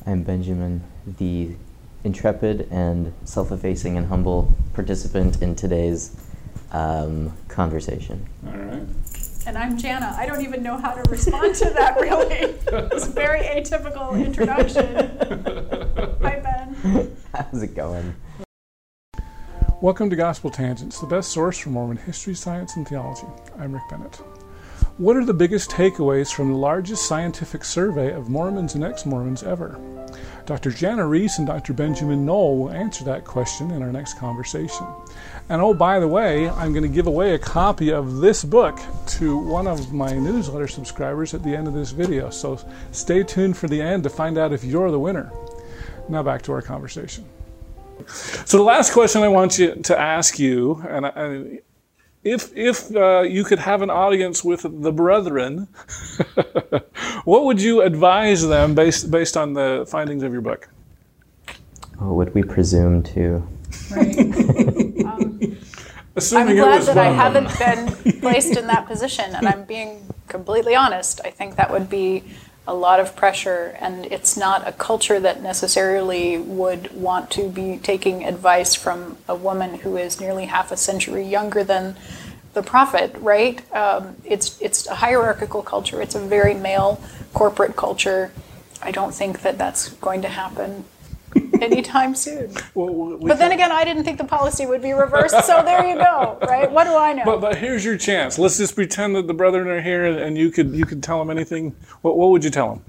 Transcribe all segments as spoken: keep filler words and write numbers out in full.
I'm Benjamin, the intrepid and self-effacing and humble participant in today's um, conversation. All right. And I'm Jana. I don't even know how to respond to that, really. It's a very atypical introduction. Hi, Ben. How's it going? Welcome to Gospel Tangents, the best source for Mormon history, science, and theology. I'm Rick Bennett. What are the biggest takeaways from the largest scientific survey of Mormons and ex-Mormons ever? Doctor Jana Reese and Doctor Benjamin Knoll will answer that question in our next conversation. And oh, by the way, I'm going to give away a copy of this book to one of my newsletter subscribers at the end of this video, so stay tuned for the end to find out if you're the winner. Now back to our conversation. So the last question I want you to ask you, and I, if if uh, you could have an audience with the brethren, what would you advise them based based on the findings of your book? What would we presume to? Right. um, Assuming I'm glad it was that I one haven't been placed in that position, and I'm being completely honest. I think that would be a lot of pressure, and it's not a culture that necessarily would want to be taking advice from a woman who is nearly half a century younger than the prophet, right? Um, it's it's a hierarchical culture. It's a very male corporate culture. I don't think that that's going to happen anytime soon. Well, we but then again, I didn't think the policy would be reversed, so there you go, right? What do I know? But, but here's your chance. Let's just pretend that the brethren are here, and you could you could tell them anything. What what would you tell them?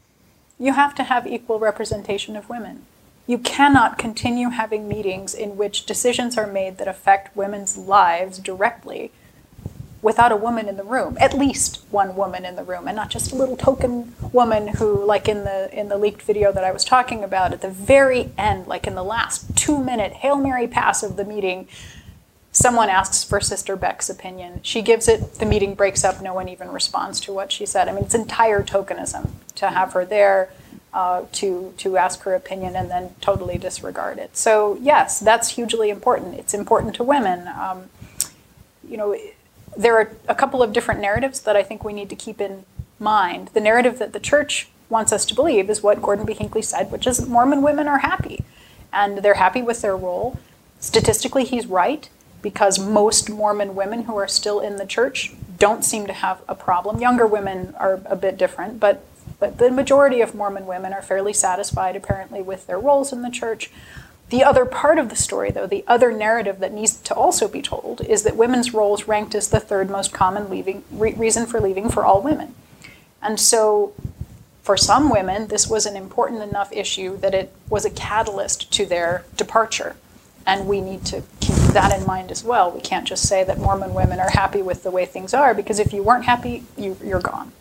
You have to have equal representation of women. You cannot continue having meetings in which decisions are made that affect women's lives directly without a woman in the room, at least one woman in the room, and not just a little token woman who, like in the in the leaked video that I was talking about, at the very end, like in the last two-minute Hail Mary pass of the meeting, someone asks for Sister Beck's opinion. She gives it, the meeting breaks up, no one even responds to what she said. I mean, it's entire tokenism to have her there, uh, to, to ask her opinion and then totally disregard it. So yes, that's hugely important. It's important to women. Um, you know, there are a couple of different narratives that I think we need to keep in mind. The narrative that the church wants us to believe is what Gordon B. Hinckley said, which is that Mormon women are happy, and they're happy with their role. Statistically, he's right, because most Mormon women who are still in the church don't seem to have a problem. Younger women are a bit different, but, but the majority of Mormon women are fairly satisfied, apparently, with their roles in the church. The other part of the story, though, the other narrative that needs to also be told, is that women's roles ranked as the third most common leaving, re- reason for leaving for all women. And so for some women, this was an important enough issue that it was a catalyst to their departure. And we need to keep that in mind as well. We can't just say that Mormon women are happy with the way things are, because if you weren't happy, you, you're gone.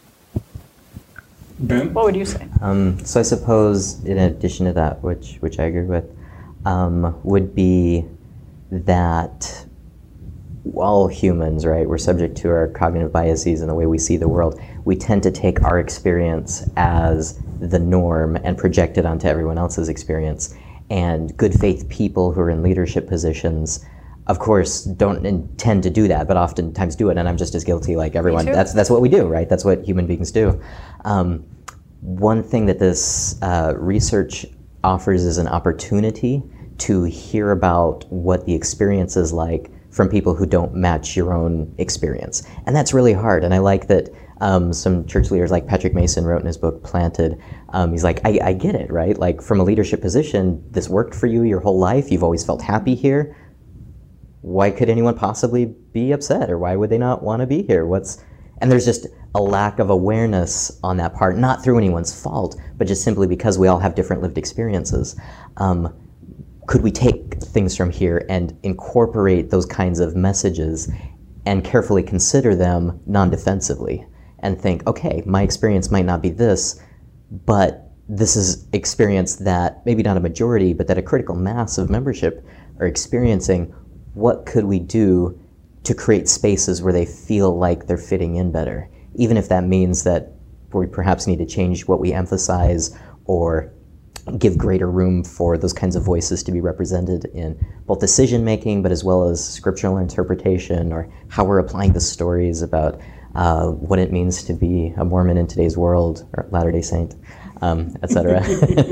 Ben? What would you say? Um, so I suppose, in addition to that, which which I agree with, um, would be that all humans, right, we're subject to our cognitive biases and the way we see the world. We tend to take our experience as the norm and project it onto everyone else's experience. And good faith people who are in leadership positions, of course, don't intend to do that, but oftentimes do it. And I'm just as guilty like everyone. That's that's what we do, right? That's what human beings do. Um, one thing that this uh, research offers is an opportunity to hear about what the experience is like from people who don't match your own experience. And that's really hard. And I like that um, some church leaders like Patrick Mason wrote in his book, Planted, um, he's like, I, I get it, right? Like, from a leadership position, this worked for you your whole life. You've always felt happy here. Why could anyone possibly be upset, or why would they not want to be here? What's And there's just a lack of awareness on that part, not through anyone's fault, but just simply because we all have different lived experiences. Um, could we take things from here and incorporate those kinds of messages and carefully consider them non-defensively and think, okay, my experience might not be this, but this is experience that maybe not a majority, but that a critical mass of membership are experiencing. What could we do to create spaces where they feel like they're fitting in better, even if that means that we perhaps need to change what we emphasize or give greater room for those kinds of voices to be represented in both decision making, but as well as scriptural interpretation, or how we're applying the stories about uh, what it means to be a Mormon in today's world, or Latter-day Saint. um, et cetera,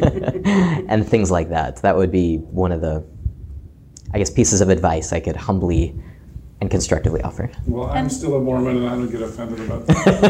and things like that. That would be one of the, I guess, pieces of advice I could humbly and constructively offer. Well, I'm and, still a Mormon, and I don't get offended about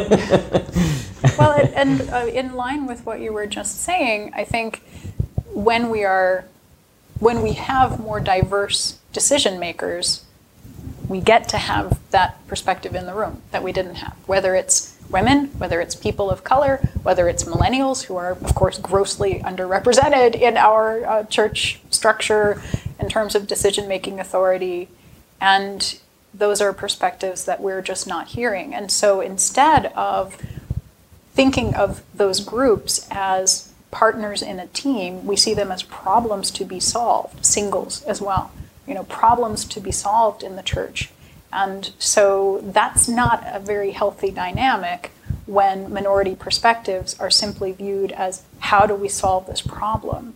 that. Well, and uh, in line with what you were just saying, I think when we are, when we have more diverse decision makers, we get to have that perspective in the room that we didn't have. Whether it's women, whether it's people of color, whether it's millennials, who are, of course, grossly underrepresented in our uh, church structure in terms of decision-making authority, and those are perspectives that we're just not hearing. And so instead of thinking of those groups as partners in a team, we see them as problems to be solved, singles as well, you know, problems to be solved in the church. And so that's not a very healthy dynamic when minority perspectives are simply viewed as, how do we solve this problem?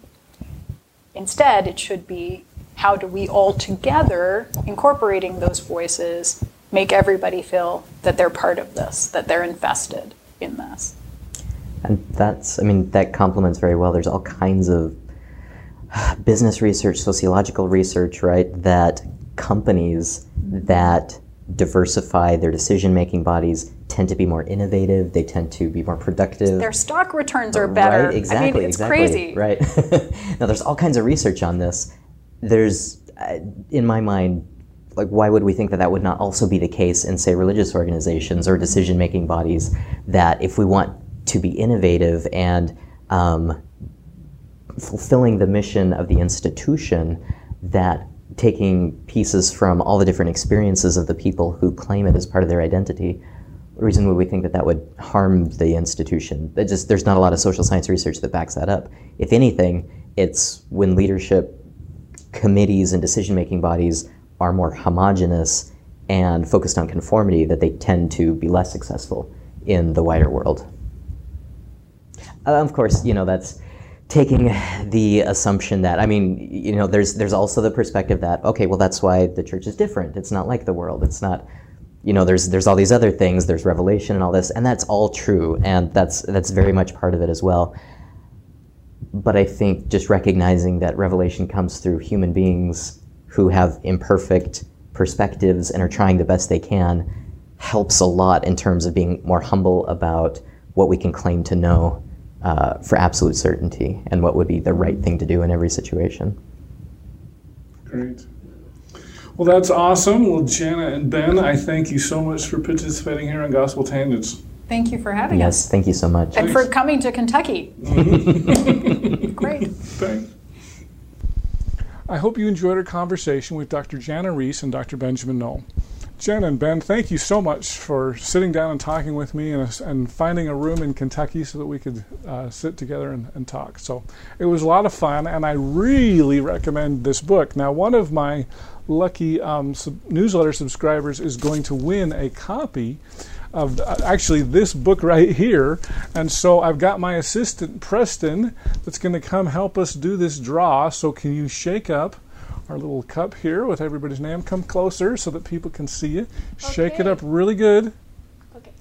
Instead, it should be, how do we all together, incorporating those voices, make everybody feel that they're part of this, that they're invested in this? And that's, I mean, that complements very well. There's all kinds of business research, sociological research, right, that companies that diversify their decision-making bodies tend to be more innovative, they tend to be more productive. Their stock returns are better. Right, exactly, I mean, it's exactly, crazy. Right. Now, there's all kinds of research on this. There's, uh, in my mind, like, why would we think that that would not also be the case in, say, religious organizations or decision-making bodies, that if we want to be innovative and um, fulfilling the mission of the institution, that taking pieces from all the different experiences of the people who claim it as part of their identity, what reason would we think that that would harm the institution? That just, there's not a lot of social science research that backs that up. If anything, it's when leadership committees and decision-making bodies are more homogenous and focused on conformity that they tend to be less successful in the wider world. Uh, of course, you know, that's taking the assumption that, I mean, you know, there's there's also the perspective that, okay, well, that's why the church is different. It's not like the world. It's not, you know, there's there's all these other things. There's revelation and all this, and that's all true, and that's that's very much part of it as well. But I think just recognizing that revelation comes through human beings who have imperfect perspectives and are trying the best they can helps a lot in terms of being more humble about what we can claim to know uh, for absolute certainty and what would be the right thing to do in every situation. Great. Well, that's awesome. Well, Jana and Ben, I thank you so much for participating here on Gospel Tangents. Thank you for having yes, us. Yes, thank you so much. And for coming to Kentucky. Great. Thanks. I hope you enjoyed our conversation with Doctor Jana Reese and Doctor Benjamin Knoll. Jana and Ben, thank you so much for sitting down and talking with me and, and finding a room in Kentucky so that we could uh, sit together and, and talk. So it was a lot of fun, and I really recommend this book. Now, one of my lucky um, sub- newsletter subscribers is going to win a copy of uh, actually this book right here, and so I've got my assistant Preston that's going to come help us do this draw. So can you shake up our little cup here with everybody's name? Come closer so that people can see you. Shake Okay. it up really good. Okay.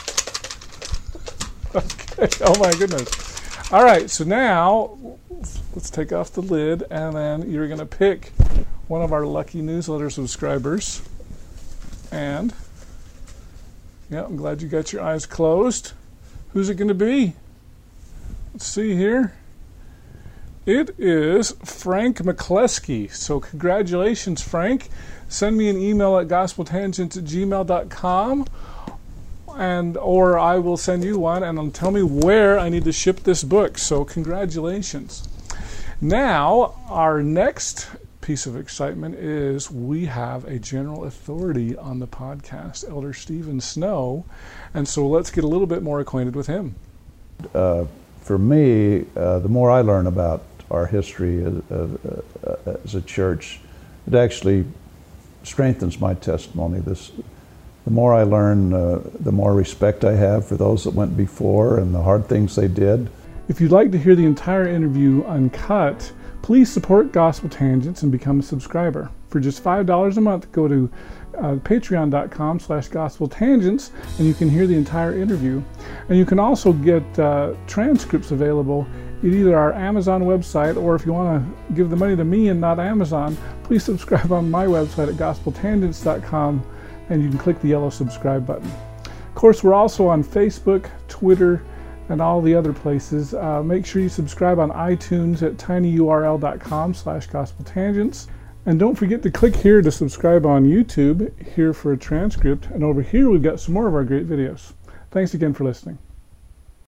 Okay. Oh my goodness. All right. So now let's take off the lid, and then you're going to pick one of our lucky newsletter subscribers. And yeah, I'm glad you got your eyes closed. Who's it going to be? Let's see here. It is Frank McCleskey. So congratulations, Frank. Send me an email at gospel tangents at gmail dot com, and or I will send you one, and tell me where I need to ship this book. So congratulations. Now, our next piece of excitement is we have a general authority on the podcast, Elder Stephen Snow, and so let's get a little bit more acquainted with him. Uh, for me, uh, the more I learn about our history as, uh, uh, as a church, it actually strengthens my testimony. This, the more I learn, uh, the more respect I have for those that went before and the hard things they did. If you'd like to hear the entire interview uncut, please support Gospel Tangents and become a subscriber. For just five dollars a month, go to uh, patreon.com slash gospel tangents, and you can hear the entire interview. And you can also get uh, transcripts available at either our Amazon website, or if you want to give the money to me and not Amazon, please subscribe on my website at gospel tangents dot com, and you can click the yellow subscribe button. Of course, we're also on Facebook, Twitter, and all the other places. Uh, make sure you subscribe on iTunes at tinyurl.com slash gospel tangents. And don't forget to click here to subscribe on YouTube, here for a transcript. And over here, we've got some more of our great videos. Thanks again for listening.